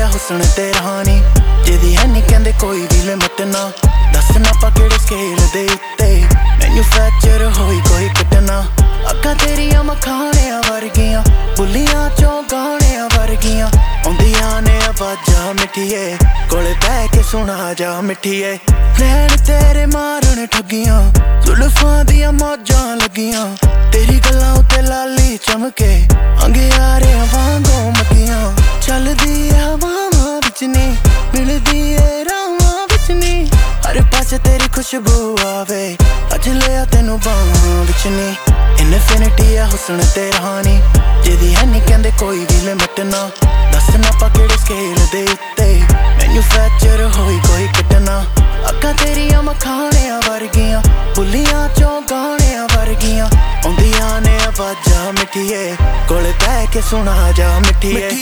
हुस्न तेरा नी जेदी है नी कहंदे कोई भी लिमिट ना दस ना पा किहड़े स्केल दे उत्ते मैन्यूफैक्चर होई कोई कटना अक्खां तेरियां मखाणियां वर्गियां बुलियां चों गाणियां वर्गियां आउंदियां ने आवाज़ां मिठिए कोले बैह के सुना जा मिठिए नैन तेरे मारन ठगियां जुल्फां दियां मौजां लगियां तेरी गल्लां उत्ते लाली चमके अंगियारे वांगों मगियां चलदी हवावां विच नी मिलदी ए रावां विच नी हर पासे तेरी खुशबू आवे अज लिया तेनू बाहां विच नी इनफिनिटी है हुस्न तेरा नी जेदी है नी कहंदे कोई भी लिमिट ना दस ना पा किहड़े स्केल दे उत्ते मैन्यूफैक्चर होई कोई कटना अक्खां तेरियां मखाणियां वर्गियां बुलियां चों गाणियां वर्गियां आउंदियां ने आवाज़ां मिठिए कोले बैह के सुना जा मिठिए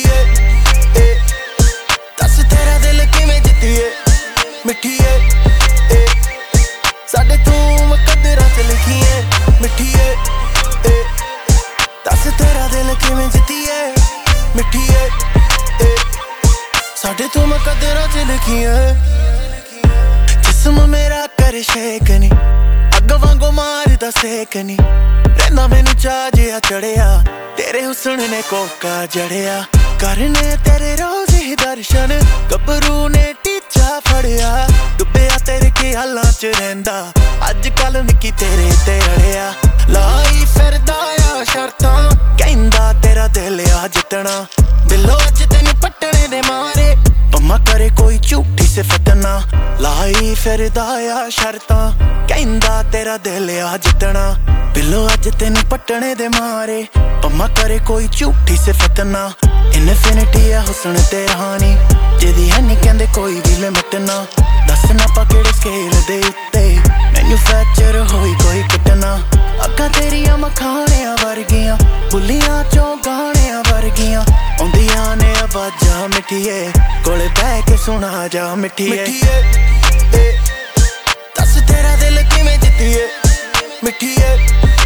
दस तेरा दिल किवें जित्तिए मिठिए साडे तू मुकद्दरां च लिखिए मिठिए दस तेरा दिल किवें जित्तिए मिठिए साडे तू मुकद्दरां च लिखिए जिस्म मेरा कर शेक नी अग वांगू मारदा सेक नी रैंदा मैनू चाऽ जिहा चढ़िया तेरे हुस्न ने कोका जड़िया करने तेरे रोज़ ही दर्शन गभरू ने टीचा फड़िया डुब्बिया तेरे ख्यालां च रहिंदा अज कल मिकी तेरे ते अड़िया लाई फिरदा आ शर्तां कहंदा तेरा दिल आ जितना दिलों अज तैनू पट्टने दे मारे पम्मा करे कोई झूठी सिफत ना लाई फिरदा आ शर्तां कहंदा तेरा दिल आ जितना दिलों अज तैनू पट्टने दे मारे पम्मा करे कोई झूठी सिफत ना इनफिनिटी है हुस्न तेरा नी जेदी है नी कहंदे कोई भी लिमिट ना दस ना पा किहड़े स्केल दे उत्ते मैन्यूफैक्चर होई कोई कटना अक्खां तेरियां मखाणियां वर्गियां बुलियां चों गाणियां वर्गियां आउंदियां ने आवाज़ां मिठिए कोले बैह के सुना जा मिठिए दस तेरा दिल किवें जित्तिए मिठिए